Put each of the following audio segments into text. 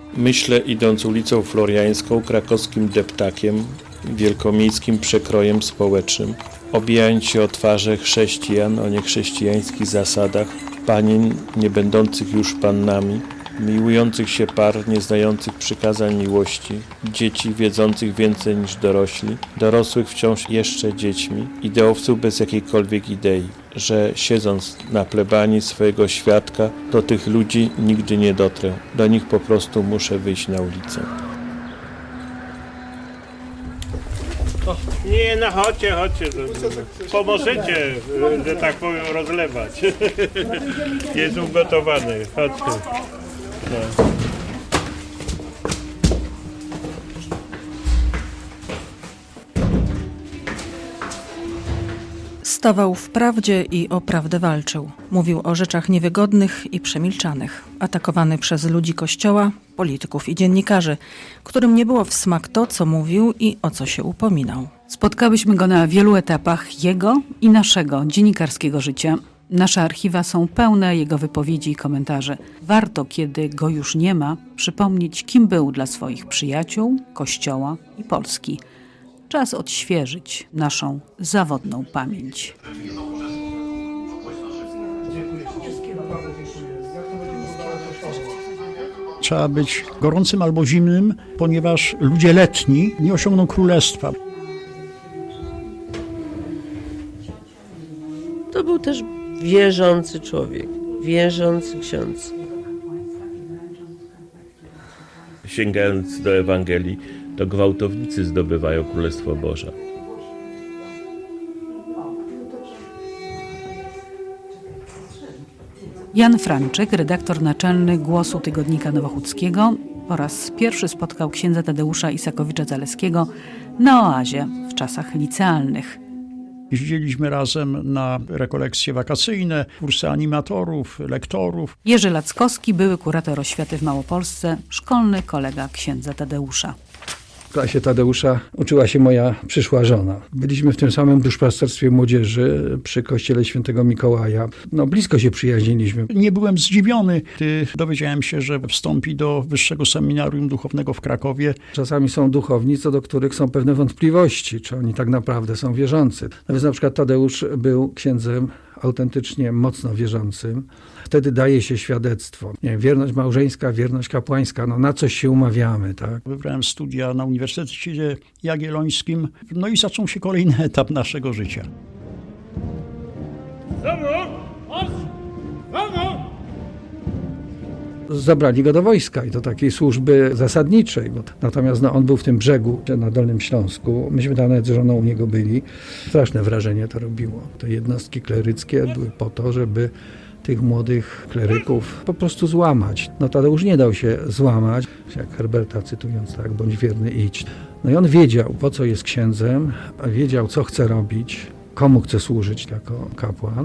Myślę, idąc ulicą Floriańską, krakowskim deptakiem, wielkomiejskim przekrojem społecznym, obijając się o twarze chrześcijan o niechrześcijańskich zasadach, panien nie będących już pannami, miłujących się par nie znających przykazań miłości, dzieci wiedzących więcej niż dorośli, dorosłych wciąż jeszcze dziećmi, ideowców bez jakiejkolwiek idei, że siedząc na plebanii swojego świadka, do tych ludzi nigdy nie dotrę. Do nich po prostu muszę wyjść na ulicę. Nie, no chodźcie. Pomożecie, że tak powiem, rozlewać. Jest ugotowany, chodźcie. No. Stawał w prawdzie i o prawdę walczył. Mówił o rzeczach niewygodnych i przemilczanych. Atakowany przez ludzi Kościoła, polityków i dziennikarzy, którym nie było w smak to, co mówił i o co się upominał. Spotkałyśmy go na wielu etapach jego i naszego dziennikarskiego życia. Nasze archiwa są pełne jego wypowiedzi i komentarzy. Warto, kiedy go już nie ma, przypomnieć, kim był dla swoich przyjaciół, Kościoła i Polski. Czas odświeżyć naszą zawodną pamięć. Trzeba być gorącym albo zimnym, ponieważ ludzie letni nie osiągną królestwa. To był też wierzący człowiek, wierzący ksiądz. Sięgając do Ewangelii, to gwałtownicy zdobywają Królestwo Boże. Jan Franczyk, redaktor naczelny Głosu Tygodnika Nowochódzkiego, po raz pierwszy spotkał księdza Tadeusza Isakowicza-Zaleskiego na oazie w czasach licealnych. Jeździliśmy razem na rekolekcje wakacyjne, kursy animatorów, lektorów. Jerzy Lackowski, były kurator oświaty w Małopolsce, szkolny kolega księdza Tadeusza. W klasie Tadeusza uczyła się moja przyszła żona. Byliśmy w tym samym duszpasterstwie młodzieży przy kościele świętego Mikołaja. Blisko się przyjaźniliśmy. Nie byłem zdziwiony, gdy dowiedziałem się, że wstąpi do Wyższego Seminarium Duchownego w Krakowie. Czasami są duchowni, co do których są pewne wątpliwości, czy oni tak naprawdę są wierzący. Nawet na przykład Tadeusz był księdzem autentycznie mocno wierzącym. Wtedy daje się świadectwo. Wierność małżeńska, wierność kapłańska, na coś się umawiamy, tak? Wybrałem studia na Uniwersytecie Jagiellońskim, i zaczął się kolejny etap naszego życia. Zabrali go do wojska i do takiej służby zasadniczej. Natomiast on był w tym brzegu na Dolnym Śląsku. Myśmy tam nawet z żoną u niego byli. Straszne wrażenie to robiło. Te jednostki kleryckie były po to, żeby tych młodych kleryków po prostu złamać. Tadeusz nie dał się złamać, jak Herberta cytując, tak, bądź wierny, idź. I on wiedział, po co jest księdzem, wiedział, co chce robić, komu chce służyć jako kapłan.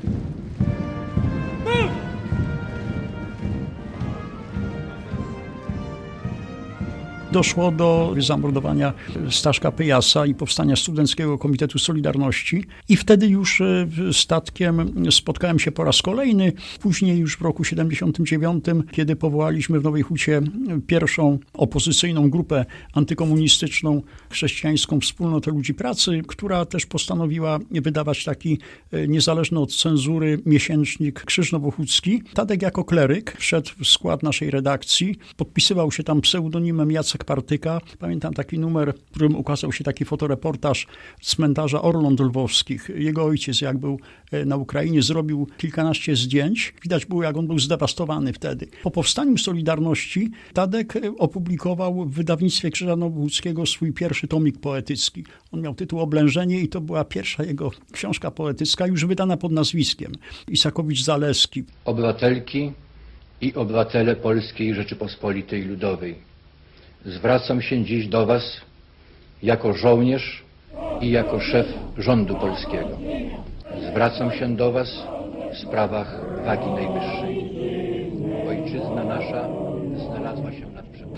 Doszło do zamordowania Staszka Pyjasa i powstania Studenckiego Komitetu Solidarności. I wtedy już statkiem spotkałem się po raz kolejny. Później już w roku 79, kiedy powołaliśmy w Nowej Hucie pierwszą opozycyjną grupę antykomunistyczną, chrześcijańską Wspólnotę Ludzi Pracy, która też postanowiła wydawać taki niezależny od cenzury miesięcznik Krzyż Nowochódzki. Tadek jako kleryk wszedł w skład naszej redakcji. Podpisywał się tam pseudonimem Jacek Partyka. Pamiętam taki numer, w którym ukazał się taki fotoreportaż z cmentarza Orląt Lwowskich. Jego ojciec, jak był na Ukrainie, zrobił kilkanaście zdjęć. Widać było, jak on był zdewastowany wtedy. Po powstaniu Solidarności Tadek opublikował w wydawnictwie Krzyża Nowochódzkiego swój pierwszy tomik poetycki. On miał tytuł Oblężenie i to była pierwsza jego książka poetycka, już wydana pod nazwiskiem Isakowicz-Zaleski. Obywatelki i obywatele Polskiej Rzeczypospolitej Ludowej. Zwracam się dziś do Was jako żołnierz i jako szef rządu polskiego. Zwracam się do Was w sprawach wagi najwyższej. Ojczyzna nasza znalazła się nad przepaścią.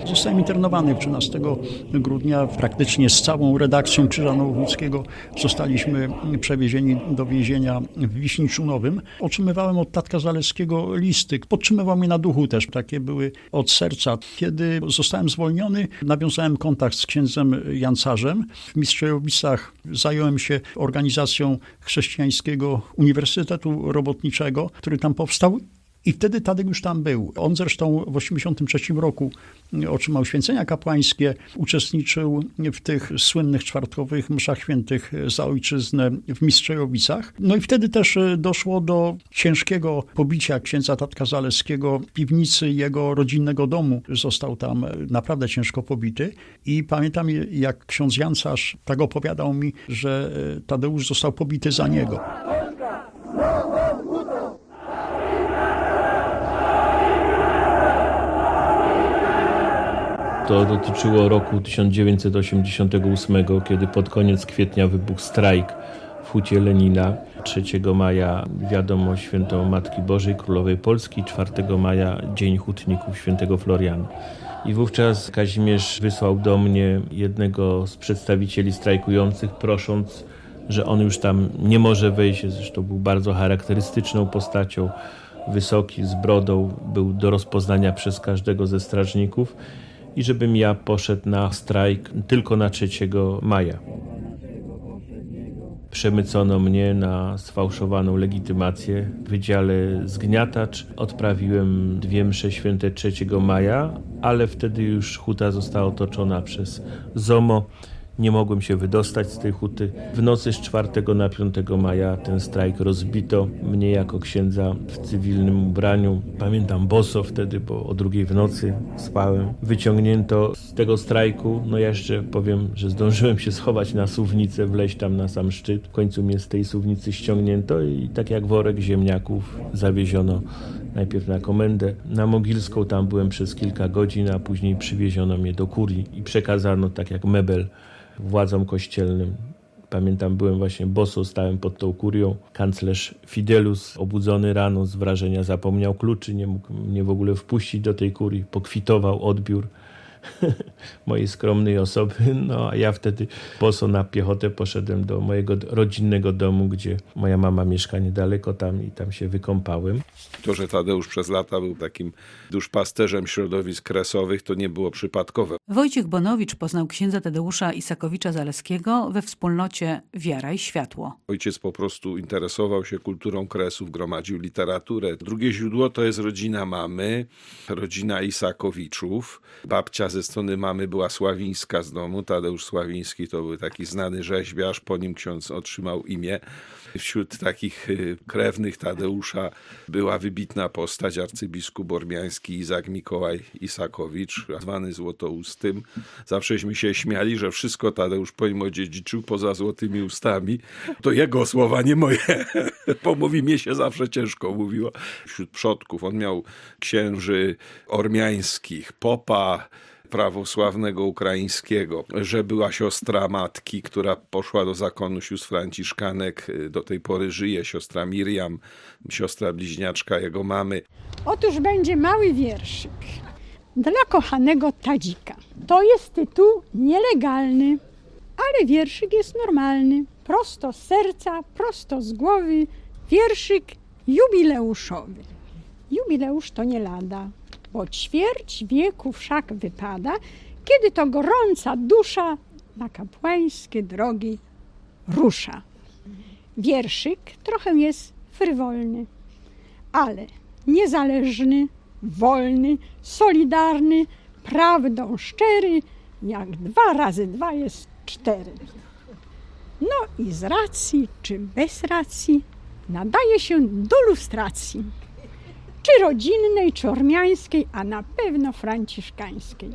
Zostałem internowany 13 grudnia. Praktycznie z całą redakcją Krzyża Nowochódzkiego zostaliśmy przewiezieni do więzienia w Wiśniczu Nowym. Otrzymywałem od tatka Zaleskiego listy. Podtrzymywał mnie na duchu też. Takie były od serca. Kiedy zostałem zwolniony, nawiązałem kontakt z księdzem Jancarzem. W Mistrzejowicach zająłem się organizacją Chrześcijańskiego Uniwersytetu Robotniczego, który tam powstał. I wtedy Tadek już tam był. On zresztą w 1983 roku otrzymał święcenia kapłańskie, uczestniczył w tych słynnych czwartkowych mszach świętych za ojczyznę w Mistrzejowicach. No i wtedy też doszło do ciężkiego pobicia księdza Tadka Zaleskiego w piwnicy jego rodzinnego domu. Został tam naprawdę ciężko pobity i pamiętam, jak ksiądz Jancarz tak opowiadał mi, że Tadeusz został pobity za niego. To dotyczyło roku 1988, kiedy pod koniec kwietnia wybuchł strajk w Hucie Lenina. 3 maja wiadomo święto Matki Bożej Królowej Polski, 4 maja Dzień Hutników Świętego Floriana. I wówczas Kazimierz wysłał do mnie jednego z przedstawicieli strajkujących, prosząc, że on już tam nie może wejść. Zresztą był bardzo charakterystyczną postacią, wysoki, z brodą, był do rozpoznania przez każdego ze strażników. I żebym ja poszedł na strajk tylko na 3 maja. Przemycono mnie na sfałszowaną legitymację w Wydziale Zgniatacz. Odprawiłem 2 msze święte 3 maja, ale wtedy już huta została otoczona przez ZOMO. Nie mogłem się wydostać z tej huty. W nocy z 4 na 5 maja ten strajk rozbito. Mnie jako księdza w cywilnym ubraniu. Pamiętam boso wtedy, bo o 2 w nocy spałem. Wyciągnięto z tego strajku. No ja jeszcze powiem, że zdążyłem się schować na suwnicę, wleźć tam na sam szczyt. W końcu mnie z tej suwnicy ściągnięto i tak jak worek ziemniaków zawieziono najpierw na komendę na Mogilską. Tam byłem przez kilka godzin, a później przywieziono mnie do kurii i przekazano tak jak mebel władzom kościelnym. Pamiętam, byłem właśnie boso, stałem pod tą kurią. Kanclerz Fidelus, obudzony rano z wrażenia, zapomniał kluczy, nie mógł mnie w ogóle wpuścić do tej kurii. Pokwitował odbiór mojej skromnej osoby. No a ja wtedy boso na piechotę poszedłem do mojego rodzinnego domu, gdzie moja mama mieszka niedaleko i tam się wykąpałem. To, że Tadeusz przez lata był takim duszpasterzem środowisk kresowych, to nie było przypadkowe. Wojciech Bonowicz poznał księdza Tadeusza Isakowicza-Zaleskiego we wspólnocie Wiara i Światło. Ojciec po prostu interesował się kulturą kresów, gromadził literaturę. Drugie źródło to jest rodzina mamy, rodzina Isakowiczów. Babcia ze strony mamy była Sławińska z domu. Tadeusz Sławiński to był taki znany rzeźbiarz, po nim ksiądz otrzymał imię. Wśród takich krewnych Tadeusza była wybitna postać, arcybiskup ormiański Izak Mikołaj Isakowicz, zwany Złotoustym. Zawsześmy się śmiali, że wszystko Tadeusz po nim odziedziczył poza złotymi ustami. To jego słowa, nie moje. Bo mówi, mnie się zawsze ciężko mówiło. Wśród przodków on miał księży ormiańskich, popa prawosławnego ukraińskiego, że była siostra matki, która poszła do zakonu sióstr franciszkanek, do tej pory żyje, siostra Miriam, siostra bliźniaczka jego mamy. Otóż będzie mały wierszyk dla kochanego Tadzika. To jest tytuł nielegalny, ale wierszyk jest normalny, prosto z serca, prosto z głowy, wierszyk jubileuszowy. Jubileusz to nie lada, bo ćwierć wieku wszak wypada, kiedy to gorąca dusza na kapłańskie drogi rusza. Wierszyk trochę jest frywolny, ale niezależny, wolny, solidarny, prawdą szczery, jak 2 razy 2 jest 4. No i z racji czy bez racji nadaje się do lustracji. Czy rodzinnej, czy ormiańskiej, a na pewno franciszkańskiej.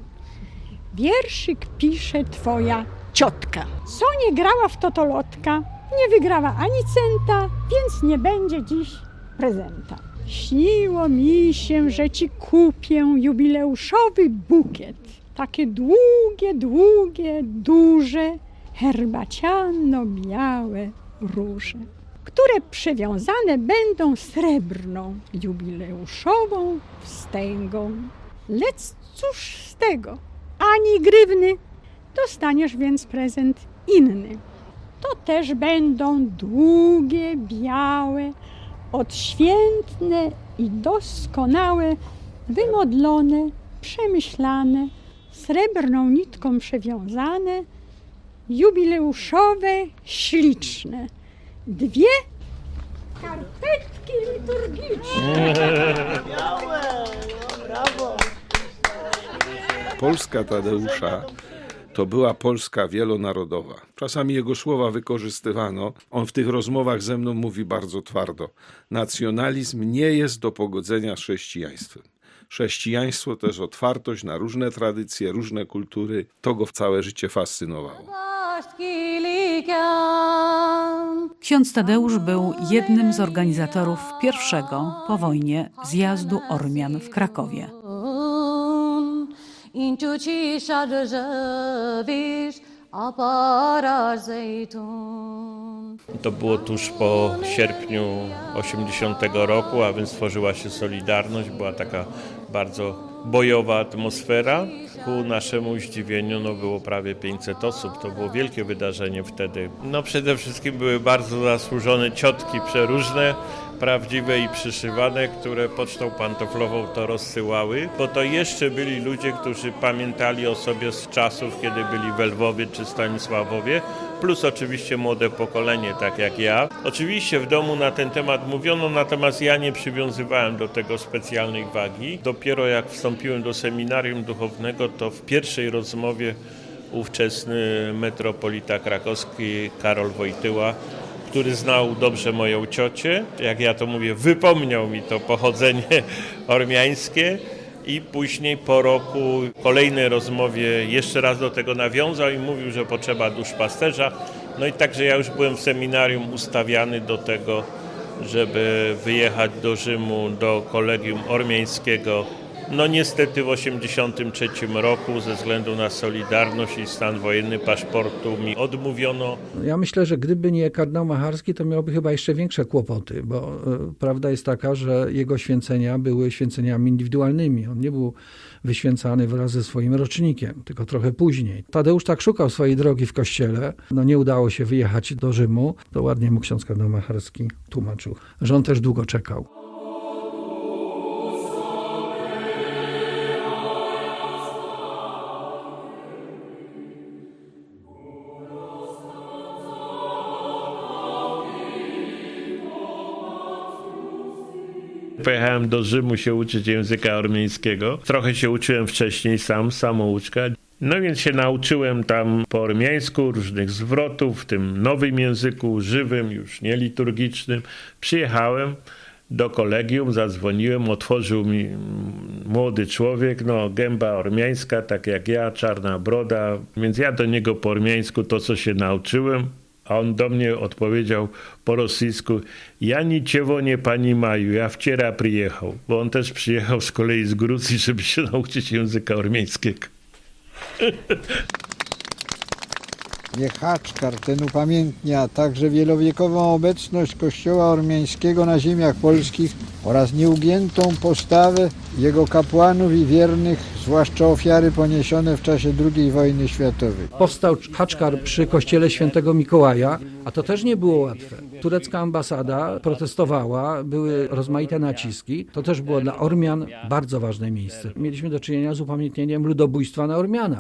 Wierszyk pisze twoja ciotka. Co nie grała w totolotka, nie wygrała ani centa, więc nie będzie dziś prezenta. Śniło mi się, że ci kupię jubileuszowy bukiet. Takie długie, długie, duże, herbaciano-białe róże, które przywiązane będą srebrną, jubileuszową wstęgą. Lecz cóż z tego? Ani grywny. Dostaniesz więc prezent inny. To też będą długie, białe, odświętne i doskonałe, wymodlone, przemyślane, srebrną nitką przewiązane, jubileuszowe, śliczne. 2 karpetki liturgiczne. Polska Tadeusza to była Polska wielonarodowa. Czasami jego słowa wykorzystywano. On w tych rozmowach ze mną mówi bardzo twardo. Nacjonalizm nie jest do pogodzenia z chrześcijaństwem. Chrześcijaństwo to jest otwartość na różne tradycje, różne kultury. To go całe życie fascynowało. Ksiądz Tadeusz był jednym z organizatorów pierwszego po wojnie zjazdu Ormian w Krakowie. To było tuż po sierpniu 80 roku, a więc tworzyła się Solidarność, była taka bardzo bojowa atmosfera. Ku naszemu zdziwieniu było prawie 500 osób, to było wielkie wydarzenie wtedy. Przede wszystkim były bardzo zasłużone ciotki przeróżne, prawdziwe i przyszywane, które pocztą pantoflową to rozsyłały, bo to jeszcze byli ludzie, którzy pamiętali o sobie z czasów, kiedy byli w Lwowie czy Stanisławowie, plus oczywiście młode pokolenie, tak jak ja. Oczywiście w domu na ten temat mówiono, natomiast ja nie przywiązywałem do tego specjalnej wagi. Dopiero jak wstąpiłem do seminarium duchownego, to w pierwszej rozmowie ówczesny metropolita krakowski Karol Wojtyła, który znał dobrze moją ciocię, jak ja to mówię, wypomniał mi to pochodzenie ormiańskie i później po roku w kolejnej rozmowie jeszcze raz do tego nawiązał i mówił, że potrzeba duszpasterza. I także ja już byłem w seminarium ustawiany do tego, żeby wyjechać do Rzymu, do Kolegium Ormiańskiego. Niestety w 1983 roku ze względu na Solidarność i stan wojenny paszportu mi odmówiono. Ja myślę, że gdyby nie kardynał Macharski, to miałby chyba jeszcze większe kłopoty, bo prawda jest taka, że jego święcenia były święceniami indywidualnymi. On nie był wyświęcany wraz ze swoim rocznikiem, tylko trochę później. Tadeusz tak szukał swojej drogi w kościele. Nie udało się wyjechać do Rzymu. To ładnie mu ksiądz kardynał Macharski tłumaczył, że on też długo czekał. Pojechałem do Rzymu się uczyć języka ormiańskiego. Trochę się uczyłem wcześniej samouczka. Więc się nauczyłem tam po ormiańsku różnych zwrotów, w tym nowym języku, żywym, już nie liturgicznym. Przyjechałem do kolegium, zadzwoniłem, otworzył mi młody człowiek, gęba ormiańska, tak jak ja, czarna broda. Więc ja do niego po ormiańsku to, co się nauczyłem, a on do mnie odpowiedział po rosyjsku: ja niciewo nie pani maju, ja wczoraj przyjechał. Bo on też przyjechał z kolei z Gruzji, żeby się nauczyć języka ormiańskiego. Niech Haczkar ten upamiętnia także wielowiekową obecność Kościoła ormiańskiego na ziemiach polskich oraz nieugiętą postawę jego kapłanów i wiernych, zwłaszcza ofiary poniesione w czasie II wojny światowej. Powstał Haczkar przy kościele świętego Mikołaja, a to też nie było łatwe. Turecka ambasada protestowała, były rozmaite naciski. To też było dla Ormian bardzo ważne miejsce. Mieliśmy do czynienia z upamiętnieniem ludobójstwa na Ormianach.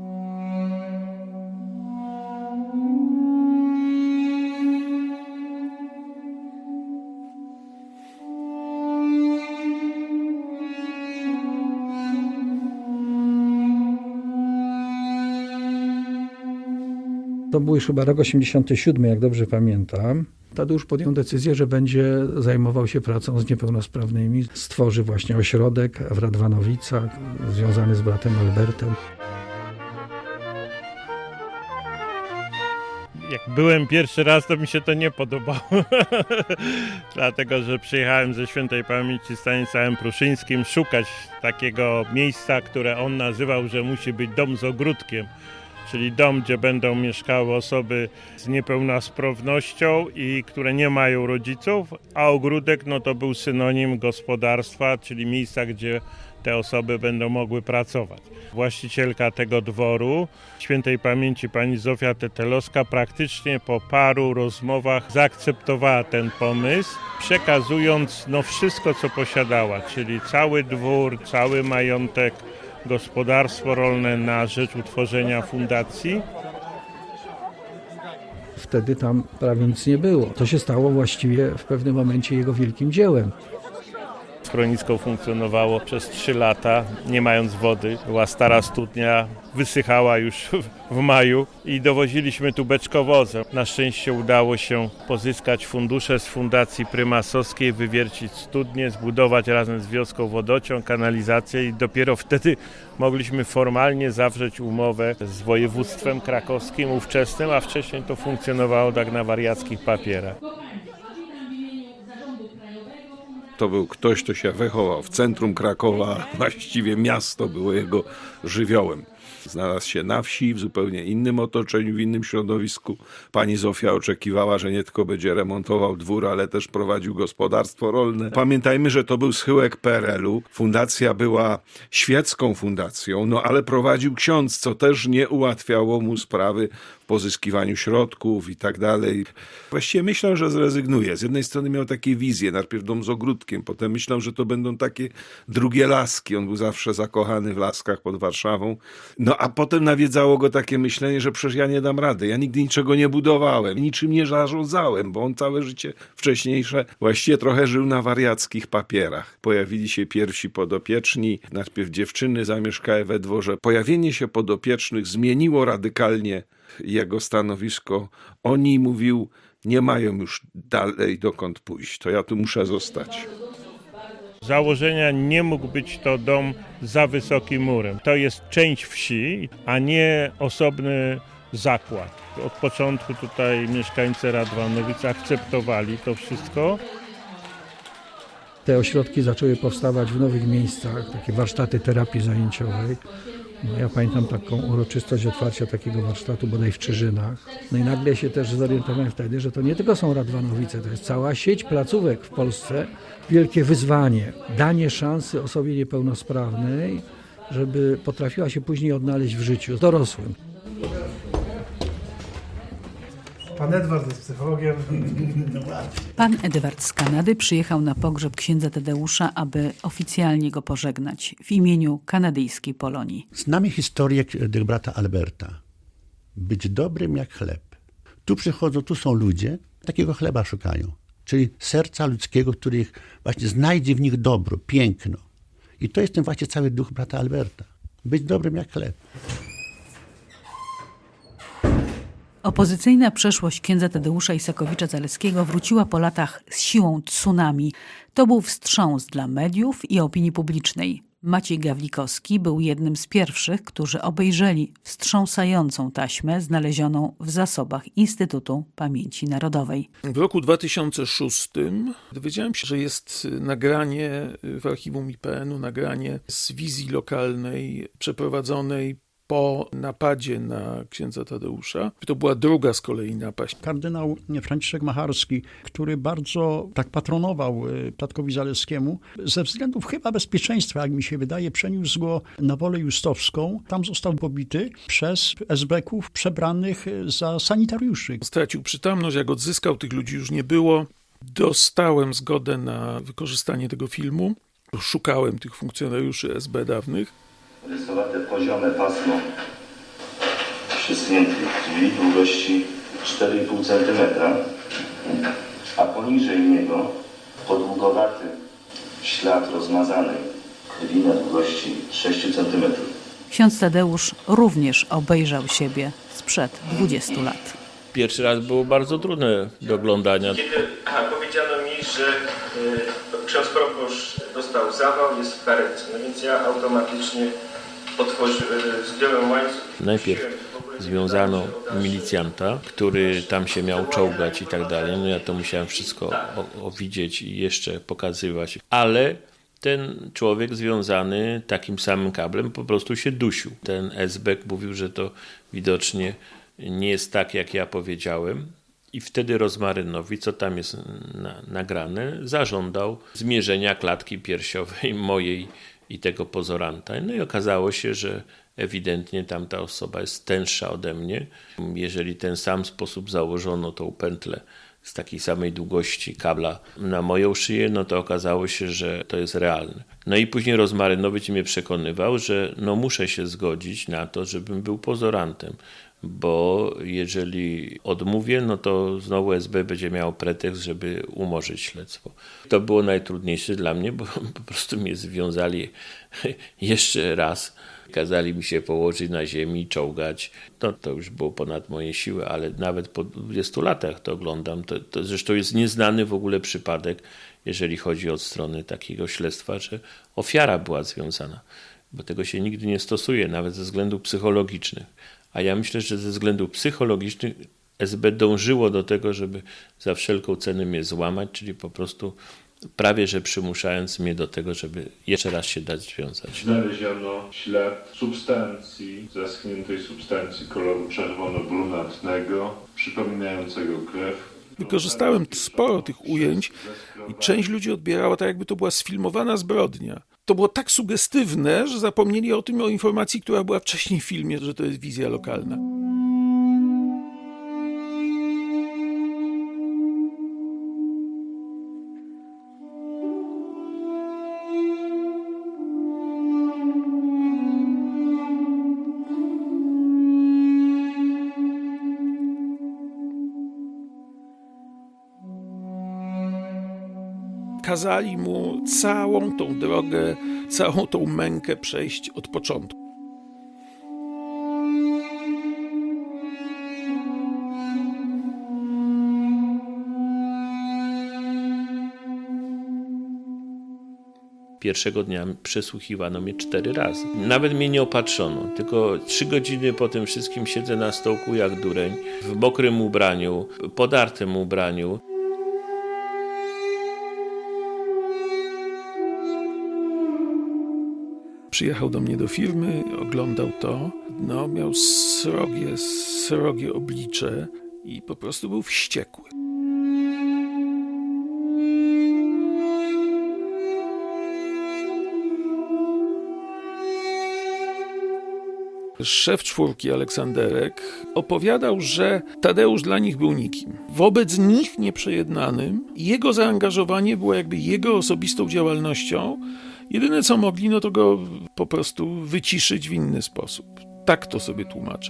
To był już chyba rok 87, jak dobrze pamiętam. Tadeusz podjął decyzję, że będzie zajmował się pracą z niepełnosprawnymi. Stworzy właśnie ośrodek w Radwanowicach, związany z bratem Albertem. Jak byłem pierwszy raz, to mi się to nie podobało. Dlatego, że przyjechałem ze świętej pamięci Stanisławem Pruszyńskim szukać takiego miejsca, które on nazywał, że musi być dom z ogródkiem. czyli dom, gdzie będą mieszkały osoby z niepełnosprawnością i które nie mają rodziców, a ogródek to był synonim gospodarstwa, czyli miejsca, gdzie te osoby będą mogły pracować. Właścicielka tego dworu, świętej pamięci pani Zofia Tetelowska, praktycznie po paru rozmowach zaakceptowała ten pomysł, przekazując wszystko, co posiadała, czyli cały dwór, cały majątek, gospodarstwo rolne na rzecz utworzenia fundacji. Wtedy tam prawie nic nie było. To się stało właściwie w pewnym momencie jego wielkim dziełem. Schronisko funkcjonowało przez 3 lata, nie mając wody. Była stara studnia, wysychała już w maju i dowoziliśmy tu beczkowozem. Na szczęście udało się pozyskać fundusze z Fundacji Prymasowskiej, wywiercić studnię, zbudować razem z wioską wodociąg, kanalizację i dopiero wtedy mogliśmy formalnie zawrzeć umowę z województwem krakowskim ówczesnym, a wcześniej to funkcjonowało tak na wariackich papierach. To był ktoś, kto się wychował w centrum Krakowa, właściwie miasto było jego żywiołem. Znalazł się na wsi, w zupełnie innym otoczeniu, w innym środowisku. Pani Zofia oczekiwała, że nie tylko będzie remontował dwór, ale też prowadził gospodarstwo rolne. Pamiętajmy, że to był schyłek PRL-u. Fundacja była świecką fundacją, ale prowadził ksiądz, co też nie ułatwiało mu sprawy w pozyskiwaniu środków i tak dalej. Właściwie myślał, że zrezygnuje. Z jednej strony miał takie wizje, najpierw dom z ogródkiem, potem myślał, że to będą takie drugie laski. On był zawsze zakochany w laskach pod Warszawą. A potem nawiedzało go takie myślenie, że przecież ja nie dam rady. Ja nigdy niczego nie budowałem, niczym nie zarządzałem, bo on całe życie wcześniejsze właściwie trochę żył na wariackich papierach. Pojawili się pierwsi podopieczni, najpierw dziewczyny zamieszkały we dworze. Pojawienie się podopiecznych zmieniło radykalnie jego stanowisko. Oni, mówił, nie mają już dalej dokąd pójść. To ja tu muszę zostać. Z założenia nie mógł być to dom za wysokim murem. To jest część wsi, a nie osobny zakład. Od początku tutaj mieszkańcy Radwanowic akceptowali to wszystko. Te ośrodki zaczęły powstawać w nowych miejscach, takie warsztaty terapii zajęciowej. Ja pamiętam taką uroczystość otwarcia takiego warsztatu bodaj w Czyżynach. I nagle się też zorientowałem wtedy, że to nie tylko są Radwanowice, to jest cała sieć placówek w Polsce. Wielkie wyzwanie, danie szansy osobie niepełnosprawnej, żeby potrafiła się później odnaleźć w życiu dorosłym. Pan Edward jest psychologiem. Pan Edward z Kanady przyjechał na pogrzeb księdza Tadeusza, aby oficjalnie go pożegnać w imieniu kanadyjskiej Polonii. Znamy historię brata Alberta. Być dobrym jak chleb. Tu przychodzą, tu są ludzie, takiego chleba szukają. Czyli serca ludzkiego, który właśnie znajdzie w nich dobro, piękno. I to jest ten właśnie cały duch brata Alberta. Być dobrym jak chleb. Opozycyjna przeszłość księdza Tadeusza Isakowicza-Zaleskiego wróciła po latach z siłą tsunami. To był wstrząs dla mediów i opinii publicznej. Maciej Gawlikowski był jednym z pierwszych, którzy obejrzeli wstrząsającą taśmę znalezioną w zasobach Instytutu Pamięci Narodowej. W roku 2006 dowiedziałem się, że jest nagranie w archiwum IPN-u, nagranie z wizji lokalnej przeprowadzonej po napadzie na księdza Tadeusza. To była druga z kolei napaść. Kardynał Franciszek Macharski, który bardzo tak patronował tatkowi Zaleskiemu, ze względów chyba bezpieczeństwa, jak mi się wydaje, przeniósł go na Wolę Justowską. Tam został pobity przez esbeków przebranych za sanitariuszy. Stracił przytomność, jak odzyskał, tych ludzi już nie było. Dostałem zgodę na wykorzystanie tego filmu. Szukałem tych funkcjonariuszy SB dawnych. Rysowate poziome pasmo przysuniętych drzwi długości 4,5 cm, a poniżej niego podługowaty ślad rozmazanej krwi na długości 6 cm. Ksiądz Tadeusz również obejrzał siebie sprzed 20 lat. Pierwszy raz było bardzo trudne do oglądania. Kiedy powiedziano mi, że ksiądz proboszcz dostał zawał, jest w karetce, więc ja automatycznie zdjąłem łańcuch. Najpierw związano milicjanta, który tam się miał czołgać i tak dalej. Ja to musiałem wszystko widzieć i jeszcze pokazywać. Ale ten człowiek związany takim samym kablem po prostu się dusił. Ten esbek mówił, że to widocznie nie jest tak, jak ja powiedziałem. I wtedy Rozmarynowi, co tam jest nagrane, zażądał zmierzenia klatki piersiowej mojej i tego pozoranta. No i okazało się, że ewidentnie tamta osoba jest tęższa ode mnie. Jeżeli ten sam sposób założono tą pętlę z takiej samej długości kabla na moją szyję, no to okazało się, że to jest realne. No i później Rozmarynowicz mnie przekonywał, że no muszę się zgodzić na to, żebym był pozorantem, bo jeżeli odmówię, no to znowu SB będzie miał pretekst, żeby umorzyć śledztwo. To było najtrudniejsze dla mnie, bo po prostu mnie związali jeszcze raz. Kazali mi się położyć na ziemi, czołgać. To już było ponad moje siły, ale nawet po 20 latach to oglądam. To zresztą jest nieznany w ogóle przypadek, jeżeli chodzi o stronę takiego śledztwa, że ofiara była związana, bo tego się nigdy nie stosuje, nawet ze względów psychologicznych. A ja myślę, że ze względów psychologicznych SB dążyło do tego, żeby za wszelką cenę mnie złamać, czyli po prostu prawie że przymuszając mnie do tego, żeby jeszcze raz się dać związać. Znaleziono ślad substancji, zaschniętej substancji koloru czerwono-brunatnego, przypominającego krew. Wykorzystałem sporo tych ujęć i część ludzi odbierała tak, jakby to była sfilmowana zbrodnia. To było tak sugestywne, że zapomnieli o informacji, która była wcześniej w filmie, że to jest wizja lokalna. Kazali mu całą tą drogę, całą tą mękę przejść od początku. Pierwszego dnia przesłuchiwano mnie 4 razy. Nawet mnie nie opatrzono, tylko 3 godziny po tym wszystkim siedzę na stołku jak dureń, w mokrym ubraniu, podartym ubraniu. Przyjechał do mnie do firmy, oglądał to, miał srogie oblicze i po prostu był wściekły. Szef 4 Aleksanderek opowiadał, że Tadeusz dla nich był nikim. Wobec nich nieprzejednanym jego zaangażowanie było jakby jego osobistą działalnością. Jedyne co mogli, to go po prostu wyciszyć w inny sposób. Tak to sobie tłumaczę.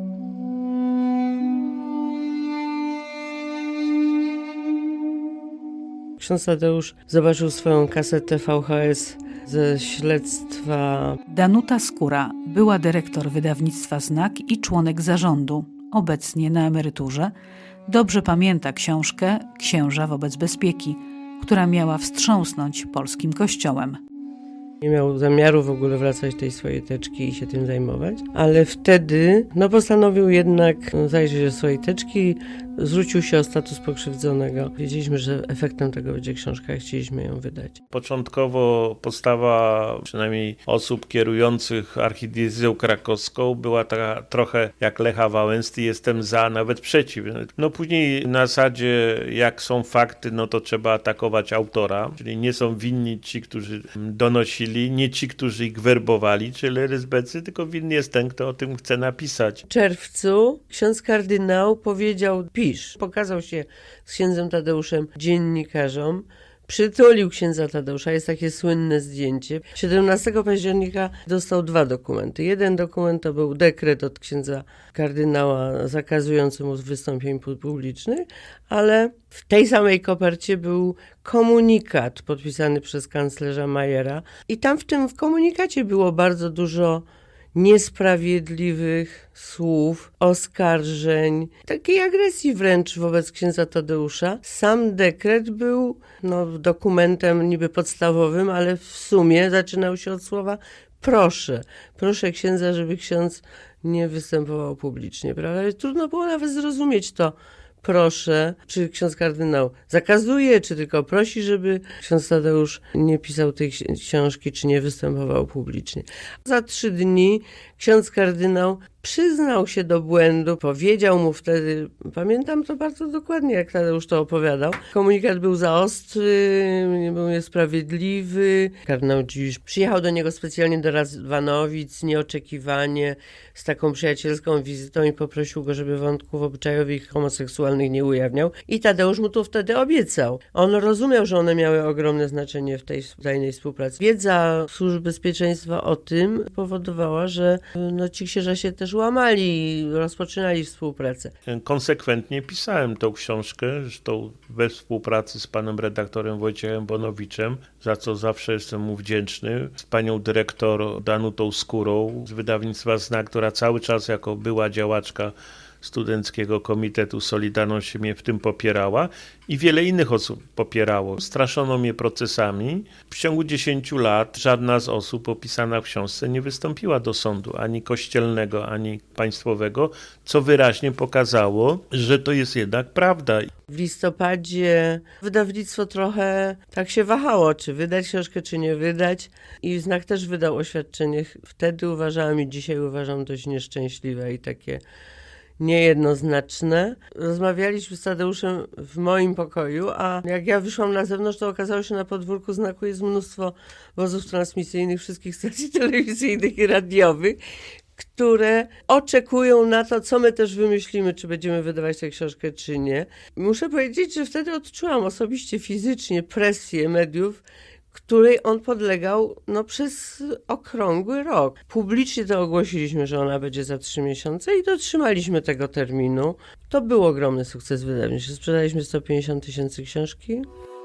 Ksiądz Tadeusz zobaczył swoją kasetę VHS ze śledztwa. Danuta Skóra, była dyrektor wydawnictwa Znak i członek zarządu, obecnie na emeryturze, dobrze pamięta książkę Księża wobec bezpieki, która miała wstrząsnąć polskim kościołem. Nie miał zamiaru w ogóle wracać tej swojej teczki i się tym zajmować, ale wtedy postanowił jednak zajrzeć do swojej teczki, zwrócił się o status pokrzywdzonego. Wiedzieliśmy, że efektem tego będzie książka i chcieliśmy ją wydać. Początkowo postawa przynajmniej osób kierujących archidiecezją krakowską była taka trochę jak Lecha Wałęsy, jestem za, nawet przeciw. Później na zasadzie jak są fakty, to trzeba atakować autora, czyli nie są winni ci, którzy donosili, nie ci, którzy ich werbowali, czyli RSBC, tylko winny jest ten, kto o tym chce napisać. W czerwcu ksiądz kardynał powiedział: pisz. Pokazał się z księdzem Tadeuszem dziennikarzom, przytulił księdza Tadeusza, jest takie słynne zdjęcie. 17 października dostał 2 dokumenty. Jeden dokument to był dekret od księdza kardynała zakazujący mu wystąpień publicznych, ale w tej samej kopercie był komunikat podpisany przez kanclerza Majera i tam w komunikacie było bardzo dużo niesprawiedliwych słów, oskarżeń, takiej agresji wręcz wobec księdza Tadeusza. Sam dekret był dokumentem niby podstawowym, ale w sumie zaczynał się od słowa proszę. Proszę księdza, żeby ksiądz nie występował publicznie. Prawda? Trudno było nawet zrozumieć to proszę, czy ksiądz kardynał zakazuje, czy tylko prosi, żeby ksiądz Tadeusz nie pisał tej książki, czy nie występował publicznie. Za 3 dni ksiądz kardynał przyznał się do błędu, powiedział mu wtedy, pamiętam to bardzo dokładnie, jak Tadeusz to opowiadał, komunikat był za ostry, był niesprawiedliwy. Kardynał Dziwisz przyjechał do niego specjalnie do Radwanowic, nieoczekiwanie, z taką przyjacielską wizytą i poprosił go, żeby wątków obyczajowych homoseksualnych nie ujawniał. I Tadeusz mu to wtedy obiecał. On rozumiał, że one miały ogromne znaczenie w tej tajnej współpracy. Wiedza służb bezpieczeństwa o tym powodowała, że ci księża się też łamali, rozpoczynali współpracę. Konsekwentnie pisałem tą książkę, zresztą we współpracy z panem redaktorem Wojciechem Bonowiczem, za co zawsze jestem mu wdzięczny, z panią dyrektor Danutą Skórą z wydawnictwa Znak, która cały czas jako była działaczka Studenckiego Komitetu Solidarności mnie w tym popierała i wiele innych osób popierało. Straszono mnie procesami. W ciągu 10 lat żadna z osób opisana w książce nie wystąpiła do sądu, ani kościelnego, ani państwowego, co wyraźnie pokazało, że to jest jednak prawda. W listopadzie wydawnictwo trochę tak się wahało, czy wydać książkę, czy nie wydać. I Znak też wydał oświadczenie. Wtedy uważałam i dzisiaj uważam dość nieszczęśliwe i takie niejednoznaczne. Rozmawialiśmy z Tadeuszem w moim pokoju, a jak ja wyszłam na zewnątrz, to okazało się, że na podwórku Znaku jest mnóstwo wozów transmisyjnych wszystkich stacji telewizyjnych i radiowych, które oczekują na to, co my też wymyślimy, czy będziemy wydawać tę książkę, czy nie. Muszę powiedzieć, że wtedy odczułam osobiście, fizycznie presję mediów, której on podlegał przez okrągły rok. Publicznie to ogłosiliśmy, że ona będzie za 3 miesiące i dotrzymaliśmy tego terminu. To był ogromny sukces wydawniczy. Sprzedaliśmy 150 000 książki.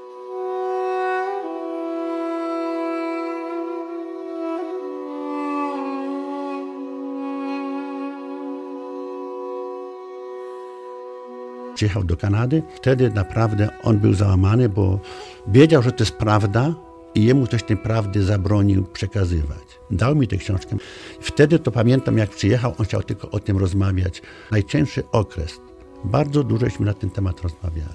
Przyjechał do Kanady, wtedy naprawdę on był załamany, bo wiedział, że to jest prawda i jemu ktoś tej prawdy zabronił przekazywać. Dał mi tę książkę. Wtedy to pamiętam, jak przyjechał, on chciał tylko o tym rozmawiać. Najcięższy okres. Bardzo dużośmy na ten temat rozmawiali.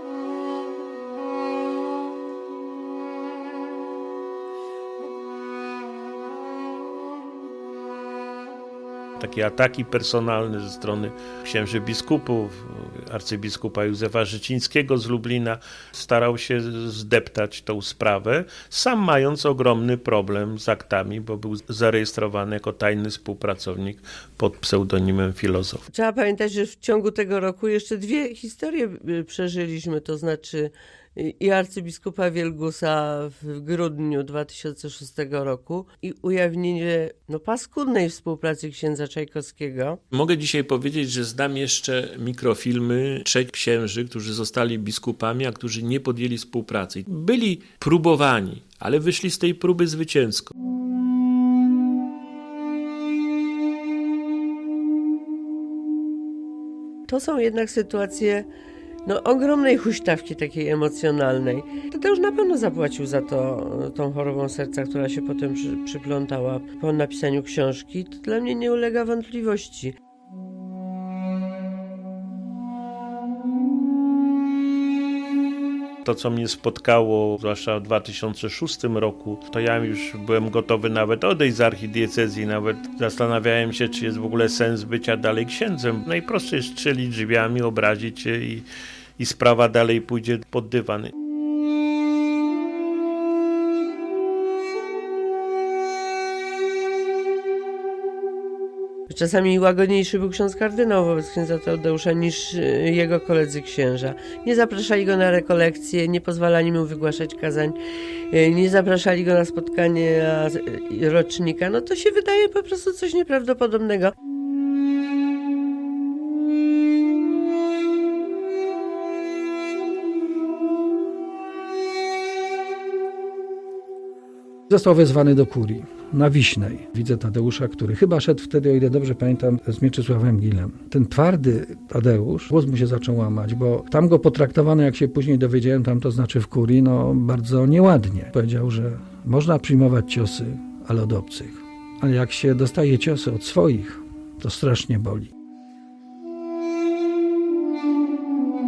Takie ataki personalne ze strony księży biskupów, arcybiskupa Józefa Życińskiego z Lublina. Starał się zdeptać tą sprawę, sam mając ogromny problem z aktami, bo był zarejestrowany jako tajny współpracownik pod pseudonimem Filozof. Trzeba pamiętać, że w ciągu tego roku jeszcze 2 historie przeżyliśmy, to znaczy i arcybiskupa Wielgusa w grudniu 2006 roku i ujawnienie paskudnej współpracy księdza Czajkowskiego. Mogę dzisiaj powiedzieć, że znam jeszcze mikrofilmy 3 księży, którzy zostali biskupami, a którzy nie podjęli współpracy. Byli próbowani, ale wyszli z tej próby zwycięsko. To są jednak sytuacje ogromnej huśtawki takiej emocjonalnej. Tadeusz na pewno zapłacił za to tą chorobą serca, która się potem przyplątała po napisaniu książki. To dla mnie nie ulega wątpliwości. To, co mnie spotkało, zwłaszcza w 2006 roku, to ja już byłem gotowy nawet odejść z archidiecezji, nawet zastanawiałem się, czy jest w ogóle sens bycia dalej księdzem. Najprościej jest strzelić drzwiami, obrazić się i sprawa dalej pójdzie pod dywan. Czasami łagodniejszy był ksiądz kardynał wobec księdza Tadeusza niż jego koledzy księża. Nie zapraszali go na rekolekcje, nie pozwalali mu wygłaszać kazań, nie zapraszali go na spotkanie rocznika. To się wydaje po prostu coś nieprawdopodobnego. Został wezwany do kurii na Wiśnej. Widzę Tadeusza, który chyba szedł wtedy, o ile dobrze pamiętam, z Mieczysławem Gilem. Ten twardy Tadeusz, głos mu się zaczął łamać, bo tam go potraktowano, jak się później dowiedziałem, tam to znaczy w kurii, bardzo nieładnie. Powiedział, że można przyjmować ciosy, ale od obcych. Ale jak się dostaje ciosy od swoich, to strasznie boli.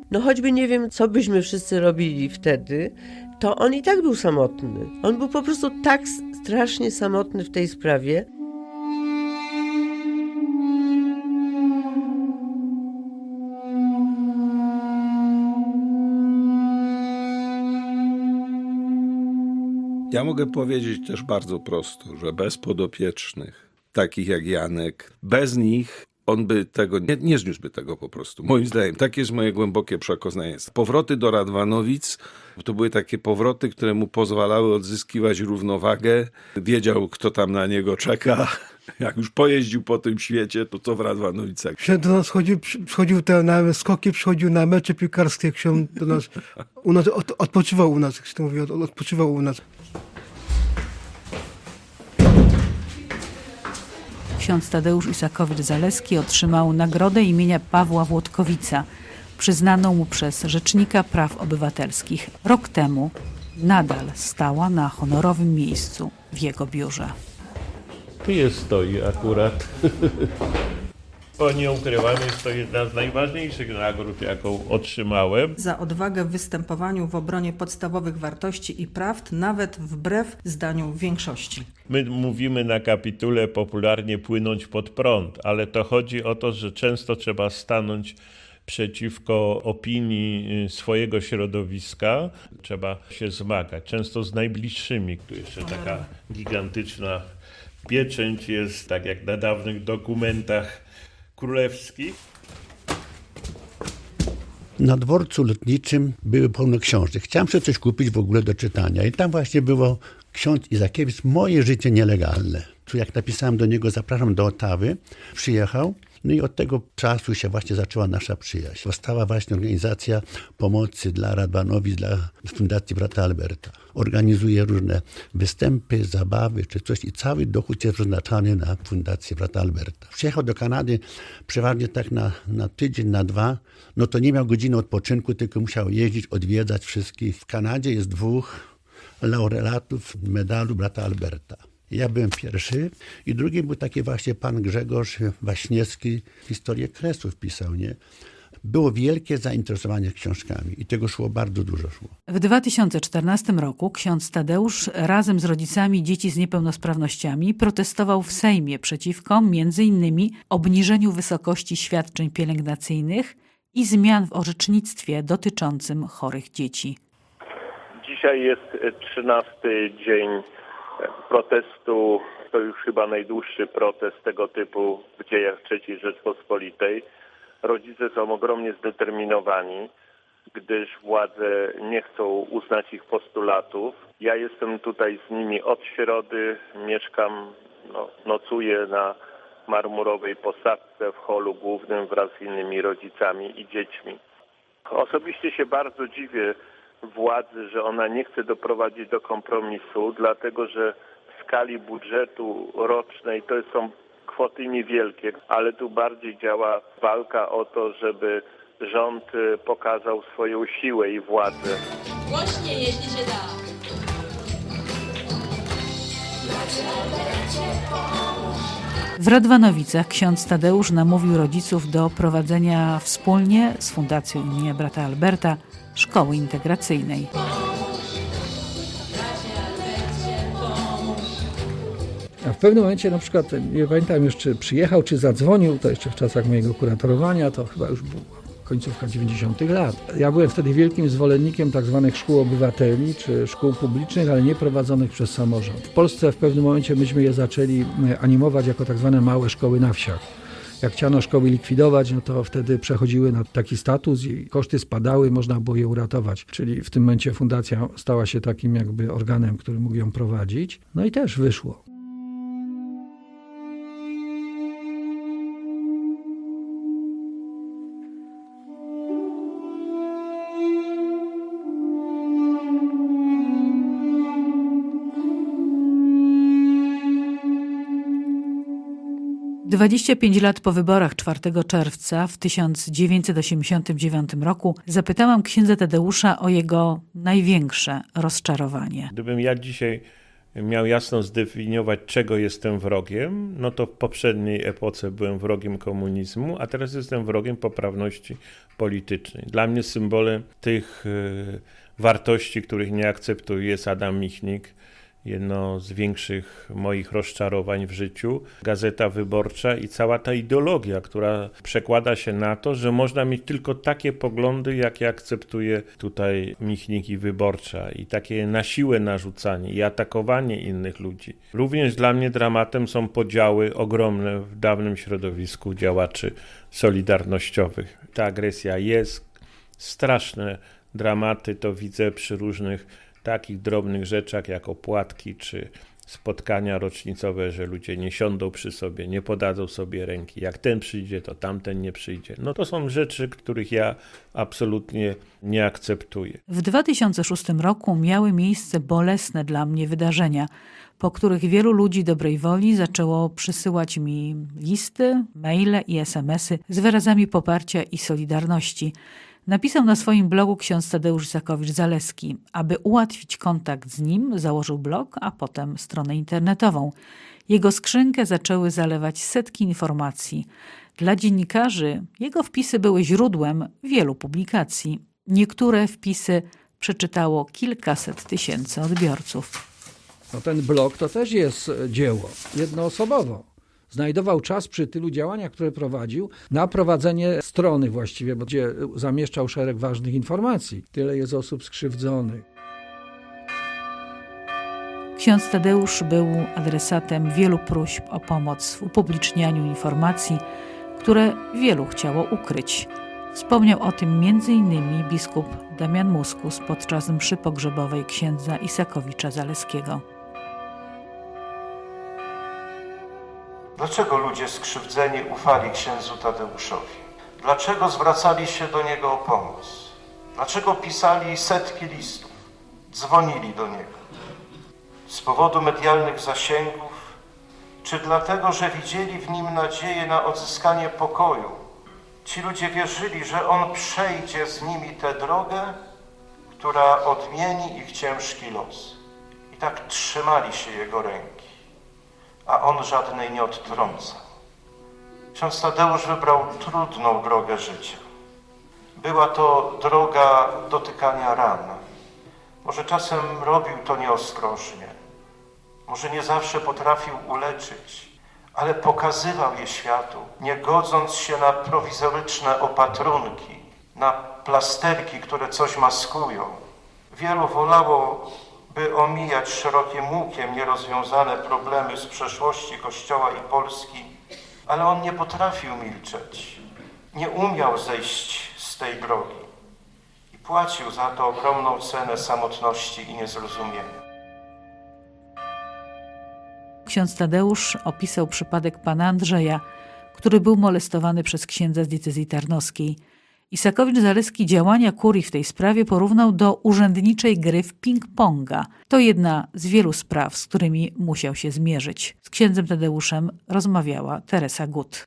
No choćby nie wiem, co byśmy wszyscy robili wtedy, to on i tak był samotny. On był po prostu tak strasznie samotny w tej sprawie. Ja mogę powiedzieć też bardzo prosto, że bez podopiecznych, takich jak Janek, bez nich on by tego, nie zniósłby tego po prostu. Moim zdaniem, takie jest moje głębokie przekonanie. Powroty do Radwanowic to były takie powroty, które mu pozwalały odzyskiwać równowagę. Wiedział, kto tam na niego czeka. Jak już pojeździł po tym świecie, to co w Radwanowicach. Ksiądz do nas przychodził na skoki, przychodził na mecze piłkarskie. Ksiądz do nas, odpoczywał u nas, jak się to mówi, odpoczywał u nas. Ksiądz Tadeusz Isakowicz-Zaleski otrzymał nagrodę imienia Pawła Włodkowica, przyznaną mu przez Rzecznika Praw Obywatelskich. Rok temu nadal stała na honorowym miejscu w jego biurze. Tu stoi akurat. Bo nie ukrywam, jest to jedna z najważniejszych nagród, jaką otrzymałem. Za odwagę w występowaniu w obronie podstawowych wartości i praw, nawet wbrew zdaniu większości. My mówimy na kapitule popularnie płynąć pod prąd, ale to chodzi o to, że często trzeba stanąć przeciwko opinii swojego środowiska. Trzeba się zmagać, często z najbliższymi. Tu jeszcze taka gigantyczna pieczęć jest, tak jak na dawnych dokumentach królewskich. Na dworcu lotniczym były pełno książek. Chciałem sobie coś kupić w ogóle do czytania i tam właśnie było ksiądz Izakiewicz, Moje życie nielegalne. Tu jak napisałem do niego, zapraszam do Ottawy, przyjechał. No i od tego czasu się właśnie zaczęła nasza przyjaźń. Powstała właśnie organizacja pomocy dla Radwanowic, dla Fundacji Brata Alberta. Organizuje różne występy, zabawy czy coś i cały dochód jest przeznaczany na Fundację Brata Alberta. Przyjechał do Kanady przeważnie tak na tydzień, na 2, no to nie miał godziny odpoczynku, tylko musiał jeździć, odwiedzać wszystkich. W Kanadzie jest 2 laureatów medalu Brata Alberta. Ja byłem pierwszy i drugi był taki właśnie pan Grzegorz Waśniewski, historię Kresów pisał, nie? Było wielkie zainteresowanie książkami i tego szło bardzo dużo. W 2014 roku ksiądz Tadeusz razem z rodzicami dzieci z niepełnosprawnościami protestował w Sejmie przeciwko m.in. obniżeniu wysokości świadczeń pielęgnacyjnych i zmian w orzecznictwie dotyczącym chorych dzieci. Dzisiaj jest 13. dzień protestu. To już chyba najdłuższy protest tego typu w dziejach III Rzeczpospolitej. Rodzice są ogromnie zdeterminowani, gdyż władze nie chcą uznać ich postulatów. Ja jestem tutaj z nimi od środy, mieszkam, nocuję na marmurowej posadzce w holu głównym wraz z innymi rodzicami i dziećmi. Osobiście się bardzo dziwię władzy, że ona nie chce doprowadzić do kompromisu, dlatego że w skali budżetu rocznej to są kwoty niewielkie, ale tu bardziej działa walka o to, żeby rząd pokazał swoją siłę i władzę. Głośniej, jeśli się da. W Radwanowicach ksiądz Tadeusz namówił rodziców do prowadzenia wspólnie z Fundacją imienia Brata Alberta szkoły integracyjnej. A w pewnym momencie na przykład, nie pamiętam już czy przyjechał, czy zadzwonił, to jeszcze w czasach mojego kuratorowania, to chyba już była końcówka 90. lat. Ja byłem wtedy wielkim zwolennikiem tak zwanych szkół obywateli, czy szkół publicznych, ale nie prowadzonych przez samorząd. W Polsce w pewnym momencie myśmy je zaczęli animować jako tak zwane małe szkoły na wsiach. Jak chciano szkoły likwidować, no to wtedy przechodziły na taki status i koszty spadały, można było je uratować. Czyli w tym momencie fundacja stała się takim jakby organem, który mógł ją prowadzić. No i też wyszło. – 25 lat po wyborach 4 czerwca w 1989 roku zapytałam księdza Tadeusza o jego największe rozczarowanie. Gdybym ja dzisiaj miał jasno zdefiniować, czego jestem wrogiem, no to w poprzedniej epoce byłem wrogiem komunizmu, a teraz jestem wrogiem poprawności politycznej. Dla mnie symbolem tych wartości, których nie akceptuję, jest Adam Michnik, jedno z większych moich rozczarowań w życiu, Gazeta Wyborcza i cała ta ideologia, która przekłada się na to, że można mieć tylko takie poglądy, jakie akceptuje tutaj Michnik i Wyborcza, i takie na siłę narzucanie i atakowanie innych ludzi. Również dla mnie dramatem są podziały ogromne w dawnym środowisku działaczy solidarnościowych. Ta agresja jest, straszne dramaty to widzę przy różnych takich drobnych rzeczach jak opłatki czy spotkania rocznicowe, że ludzie nie siądą przy sobie, nie podadzą sobie ręki. Jak ten przyjdzie, to tamten nie przyjdzie. No to są rzeczy, których ja absolutnie nie akceptuję. W 2006 roku miały miejsce bolesne dla mnie wydarzenia, po których wielu ludzi dobrej woli zaczęło przysyłać mi listy, maile i SMS-y z wyrazami poparcia i solidarności. Napisał na swoim blogu ksiądz Tadeusz Isakowicz-Zaleski. Aby ułatwić kontakt z nim, założył blog, a potem stronę internetową. Jego skrzynkę zaczęły zalewać setki informacji. Dla dziennikarzy jego wpisy były źródłem wielu publikacji. Niektóre wpisy przeczytało kilkaset tysięcy odbiorców. No ten blog to też jest dzieło, jednoosobowo. Znajdował czas przy tylu działaniach, które prowadził, na prowadzenie strony właściwie, bo gdzie zamieszczał szereg ważnych informacji. Tyle jest osób skrzywdzonych. Ksiądz Tadeusz był adresatem wielu próśb o pomoc w upublicznianiu informacji, które wielu chciało ukryć. Wspomniał o tym m.in. biskup Damian Muskus podczas mszy pogrzebowej księdza Isakowicza-Zaleskiego. Dlaczego ludzie skrzywdzeni ufali księdzu Tadeuszowi? Dlaczego zwracali się do niego o pomoc? Dlaczego pisali setki listów, dzwonili do niego? Z powodu medialnych zasięgów, czy dlatego, że widzieli w nim nadzieję na odzyskanie pokoju? Ci ludzie wierzyli, że on przejdzie z nimi tę drogę, która odmieni ich ciężki los. I tak trzymali się jego ręki, a on żadnej nie odtrącał. Ksiądz Tadeusz wybrał trudną drogę życia. Była to droga dotykania ran. Może czasem robił to nieostrożnie, może nie zawsze potrafił uleczyć, ale pokazywał je światu, nie godząc się na prowizoryczne opatrunki, na plasterki, które coś maskują. Wielu wolało, by omijać szerokim łukiem nierozwiązane problemy z przeszłości Kościoła i Polski, ale on nie potrafił milczeć, nie umiał zejść z tej drogi i płacił za to ogromną cenę samotności i niezrozumienia. Ksiądz Tadeusz opisał przypadek pana Andrzeja, który był molestowany przez księdza z diecezji tarnowskiej. Isakowicz-Zaleski działania kurii w tej sprawie porównał do urzędniczej gry w ping-ponga. To jedna z wielu spraw, z którymi musiał się zmierzyć. Z księdzem Tadeuszem rozmawiała Teresa Gut.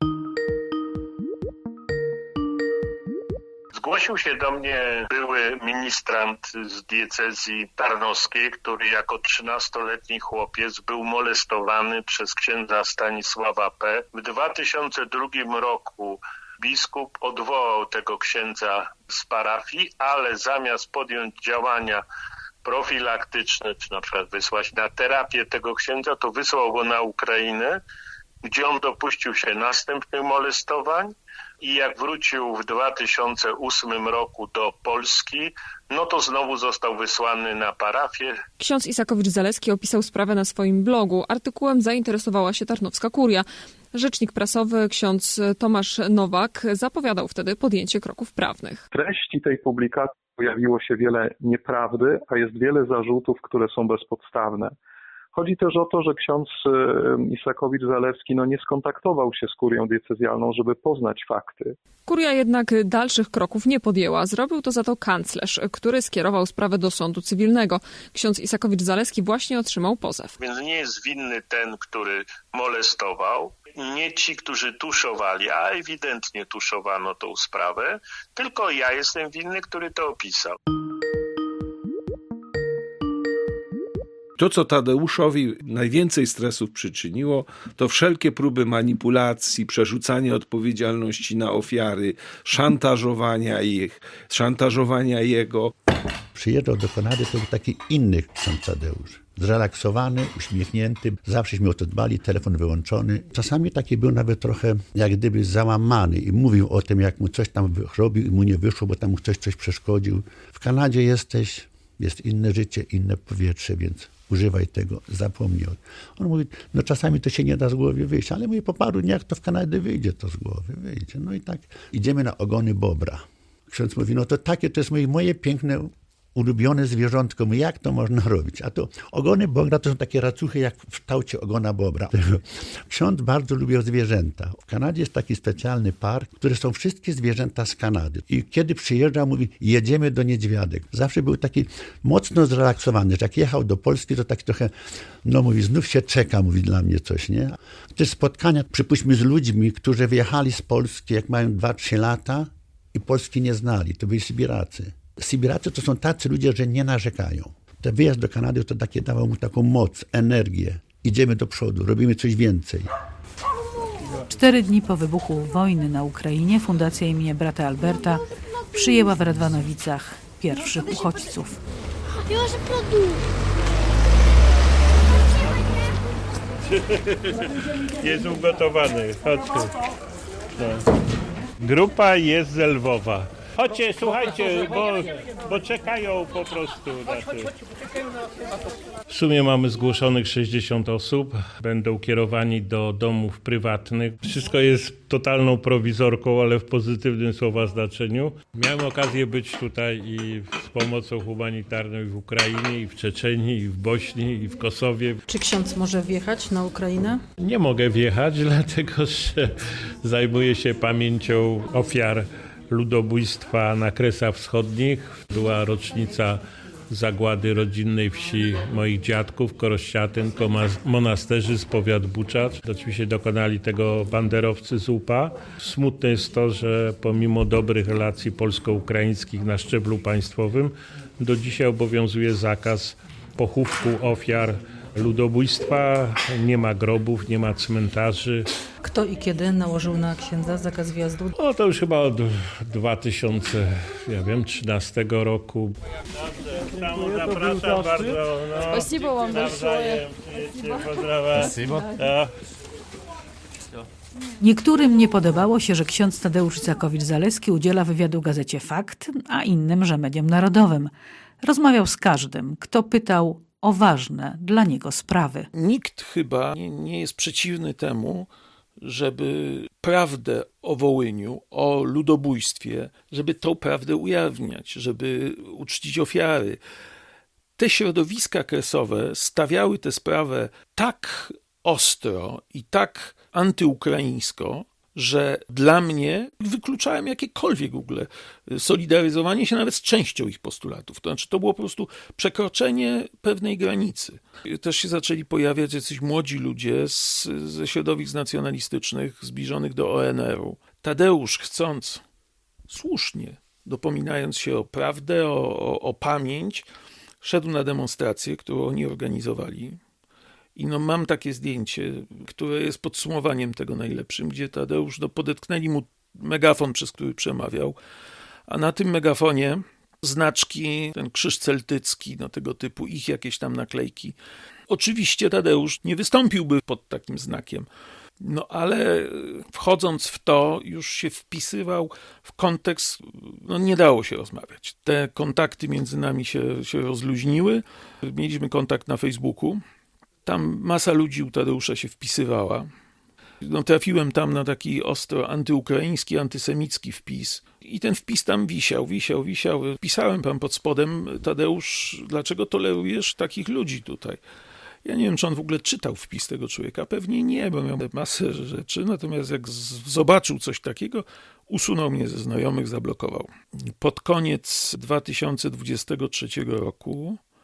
Zgłosił się do mnie były ministrant z diecezji tarnowskiej, który jako 13-letni chłopiec był molestowany przez księdza Stanisława P. W 2002 roku biskup odwołał tego księdza z parafii, ale zamiast podjąć działania profilaktyczne, czy na przykład wysłać na terapię tego księdza, to wysłał go na Ukrainę, gdzie on dopuścił się następnych molestowań i jak wrócił w 2008 roku do Polski, no to znowu został wysłany na parafię. Ksiądz Isakowicz-Zaleski opisał sprawę na swoim blogu. Artykułem zainteresowała się tarnowska kuria. Rzecznik prasowy ksiądz Tomasz Nowak zapowiadał wtedy podjęcie kroków prawnych. W treści tej publikacji pojawiło się wiele nieprawdy, a jest wiele zarzutów, które są bezpodstawne. Chodzi też o to, że ksiądz Isakowicz-Zaleski nie skontaktował się z kurią diecezjalną, żeby poznać fakty. Kuria jednak dalszych kroków nie podjęła. Zrobił to za to kanclerz, który skierował sprawę do sądu cywilnego. Ksiądz Isakowicz-Zaleski właśnie otrzymał pozew. Więc nie jest winny ten, który molestował, nie ci, którzy tuszowali, a ewidentnie tuszowano tą sprawę, tylko ja jestem winny, który to opisał. To, co Tadeuszowi najwięcej stresów przyczyniło, to wszelkie próby manipulacji, przerzucania odpowiedzialności na ofiary, szantażowania jego. Przyjeżdżał do Kanady, to był taki inny ksiądz Tadeusz. Zrelaksowany, uśmiechnięty, zawsze o to dbali, telefon wyłączony. Czasami taki był nawet trochę jak gdyby załamany i mówił o tym, jak mu coś tam robił i mu nie wyszło, bo tam mu coś przeszkodził. W Kanadzie jest inne życie, inne powietrze, więc używaj tego, zapomnij. On mówi, no czasami to się nie da z głowy wyjść, ale mówi, po paru dniach to w Kanadzie wyjdzie to z głowy, wyjdzie. No i tak idziemy na ogony bobra. Ksiądz mówi, no to takie to jest moje piękne, ulubione zwierzątko, jak to można robić? A to ogony bobra to są takie racuchy jak w kształcie ogona bobra. Ksiądz bardzo lubił zwierzęta. W Kanadzie jest taki specjalny park, które są wszystkie zwierzęta z Kanady. I kiedy przyjeżdżał, mówi, jedziemy do niedźwiadek. Zawsze był taki mocno zrelaksowany, że jak jechał do Polski, to tak trochę, no mówi, znów się czeka, mówi dla mnie coś, nie? Też spotkania, przypuśćmy, z ludźmi, którzy wyjechali z Polski, jak mają 2-3 lata i Polski nie znali. To byli Sybiracy. Sybiracy to są tacy ludzie, że nie narzekają. Ten wyjazd do Kanady to takie dawał mu taką moc, energię. Idziemy do przodu, robimy coś więcej. 4 dni po wybuchu wojny na Ukrainie Fundacja imienia brata Alberta przyjęła w Radwanowicach pierwszych uchodźców. Jest ugotowany, chodźcie. No. Grupa jest z Lwowa. Chodźcie, słuchajcie, bo czekają po prostu na to. W sumie mamy zgłoszonych 60 osób. Będą kierowani do domów prywatnych. Wszystko jest totalną prowizorką, ale w pozytywnym słowa znaczeniu. Miałem okazję być tutaj i z pomocą humanitarną i w Ukrainie, i w Czeczenii, i w Bośni, i w Kosowie. Czy ksiądz może wjechać na Ukrainę? Nie mogę wjechać, dlatego że zajmuję się pamięcią ofiar ludobójstwa na Kresach Wschodnich. Była rocznica zagłady rodzinnej wsi moich dziadków, Korościatyn, monasterzy z powiat Buczacz. Oczywiście dokonali tego banderowcy z UPA. Smutne jest to, że pomimo dobrych relacji polsko-ukraińskich na szczeblu państwowym, do dzisiaj obowiązuje zakaz pochówku ofiar ludobójstwa. Nie ma grobów, nie ma cmentarzy. Kto i kiedy nałożył na księdza zakaz wjazdu? O, to już chyba od 2013 roku. Zapraszam bardzo. Спасибо вам большое. Niektórym nie podobało się, że ksiądz Tadeusz Isakowicz-Zaleski udziela wywiadu gazecie Fakt, a innym, że mediom narodowym. Rozmawiał z każdym, kto pytał o ważne dla niego sprawy. Nikt chyba nie jest przeciwny temu, żeby prawdę o Wołyniu, o ludobójstwie, żeby tą prawdę ujawniać, żeby uczcić ofiary. Te środowiska kresowe stawiały tę sprawę tak ostro i tak antyukraińsko, że dla mnie wykluczałem jakiekolwiek w ogóle solidaryzowanie się nawet z częścią ich postulatów. To znaczy, to było po prostu przekroczenie pewnej granicy. Też się zaczęli pojawiać jacyś młodzi ludzie ze środowisk nacjonalistycznych zbliżonych do ONR-u. Tadeusz, chcąc słusznie, dopominając się o prawdę, o pamięć, szedł na demonstrację, którą oni organizowali. I mam takie zdjęcie, które jest podsumowaniem tego najlepszym, gdzie Tadeusz, podetknęli mu megafon, przez który przemawiał, a na tym megafonie znaczki, ten krzyż celtycki, tego typu, ich jakieś tam naklejki. Oczywiście Tadeusz nie wystąpiłby pod takim znakiem, ale wchodząc w to już się wpisywał w kontekst, nie dało się rozmawiać. Te kontakty między nami się rozluźniły, mieliśmy kontakt na Facebooku. Tam masa ludzi u Tadeusza się wpisywała. Trafiłem tam na taki ostro antyukraiński, antysemicki wpis. I ten wpis tam wisiał. Pisałem tam pod spodem: Tadeusz, dlaczego tolerujesz takich ludzi tutaj? Ja nie wiem, czy on w ogóle czytał wpis tego człowieka. Pewnie nie, bo miał masę rzeczy. Natomiast jak zobaczył coś takiego, usunął mnie ze znajomych, zablokował. Pod koniec 2023 roku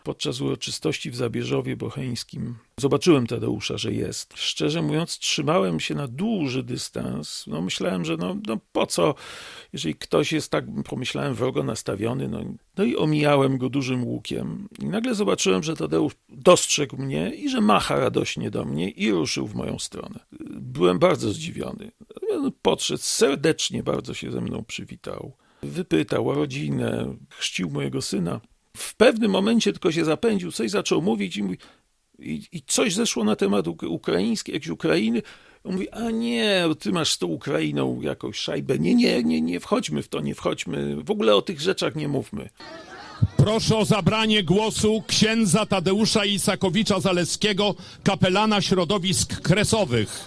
podczas uroczystości w Zabierzowie Bocheńskim zobaczyłem Tadeusza, że jest. Szczerze mówiąc, trzymałem się na duży dystans. Myślałem, że po co, jeżeli ktoś jest tak, pomyślałem, wrogo nastawiony. No i omijałem go dużym łukiem. I nagle zobaczyłem, że Tadeusz dostrzegł mnie i że macha radośnie do mnie i ruszył w moją stronę. Byłem bardzo zdziwiony. Podszedł serdecznie, bardzo się ze mną przywitał. Wypytał o rodzinę, chrzcił mojego syna. W pewnym momencie tylko się zapędził, coś zaczął mówić i coś zeszło na temat ukraiński, jakiejś Ukrainy. On mówi, a nie, ty masz z tą Ukrainą jakąś szajbę. Nie wchodźmy w to, nie wchodźmy. W ogóle o tych rzeczach nie mówmy. Proszę o zabranie głosu księdza Tadeusza Isakowicza-Zaleskiego, kapelana środowisk kresowych.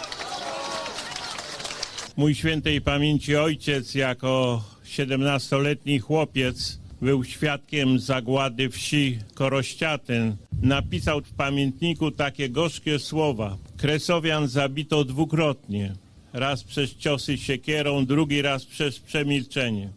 Mój świętej pamięci ojciec jako 17-letni chłopiec był świadkiem zagłady wsi Korościatyn. Napisał w pamiętniku takie gorzkie słowa. Kresowian zabito dwukrotnie. Raz przez ciosy siekierą, drugi raz przez przemilczenie.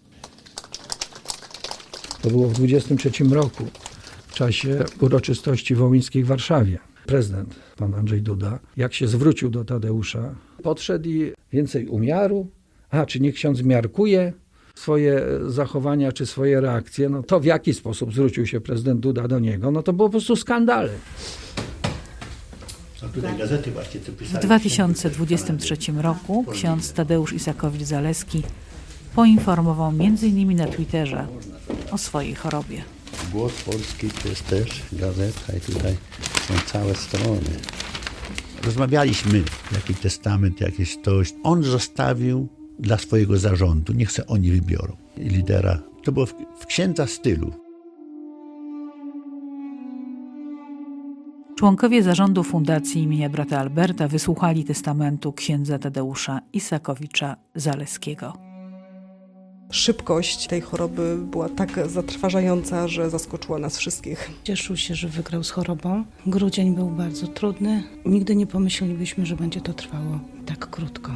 To było w 23 roku, w czasie uroczystości wołyńskiej w Warszawie. Prezydent, pan Andrzej Duda, jak się zwrócił do Tadeusza, podszedł i więcej umiaru, czy niech ksiądz miarkuje swoje zachowania czy swoje reakcje, to w jaki sposób zwrócił się prezydent Duda do niego, to było po prostu skandalem. W 2023 roku ksiądz Tadeusz Isakowicz-Zaleski poinformował m.in. na Twitterze o swojej chorobie. Głos Polski to jest też gazeta i tutaj są całe strony. Rozmawialiśmy, jaki testament, jakieś coś. On zostawił dla swojego zarządu, niech se oni wybiorą. I lidera. To było w księdza stylu. Członkowie zarządu Fundacji imienia brata Alberta wysłuchali testamentu księdza Tadeusza Isakowicza-Zaleskiego. Szybkość tej choroby była tak zatrważająca, że zaskoczyła nas wszystkich. Cieszył się, że wygrał z chorobą. Grudzień był bardzo trudny. Nigdy nie pomyślelibyśmy, że będzie to trwało tak krótko.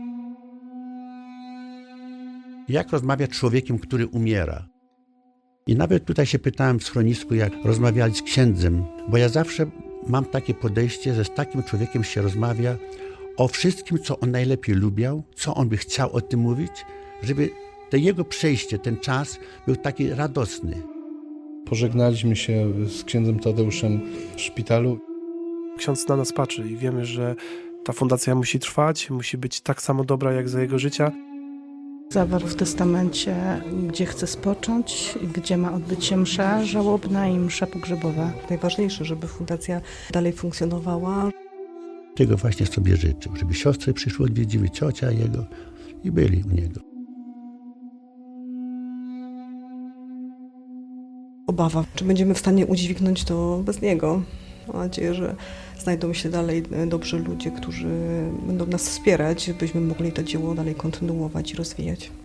Jak rozmawiać z człowiekiem, który umiera? I nawet tutaj się pytałem w schronisku, jak rozmawiali z księdzem, bo ja zawsze mam takie podejście, że z takim człowiekiem się rozmawia o wszystkim, co on najlepiej lubiał, co on by chciał o tym mówić, żeby to jego przejście, ten czas był taki radosny. Pożegnaliśmy się z księdzem Tadeuszem w szpitalu. Ksiądz na nas patrzy i wiemy, że ta fundacja musi trwać, musi być tak samo dobra jak za jego życia. Zawarł w testamencie, gdzie chce spocząć, gdzie ma odbyć się msza żałobna i msza pogrzebowa. Najważniejsze, żeby fundacja dalej funkcjonowała. Tego właśnie sobie życzył, żeby siostry przyszły, odwiedziły, ciocia jego i byli u niego. Obawa, czy będziemy w stanie udźwignąć to bez niego. Mam nadzieję, że znajdą się dalej dobrzy ludzie, którzy będą nas wspierać, byśmy mogli to dzieło dalej kontynuować i rozwijać.